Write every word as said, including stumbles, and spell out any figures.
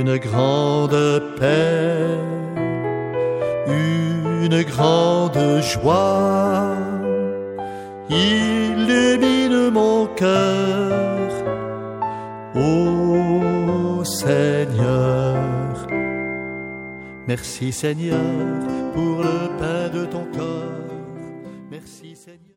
une grande paix, une grande joie illumine mon cœur, ô Seigneur. Merci Seigneur pour le pain de ton corps. Merci Seigneur.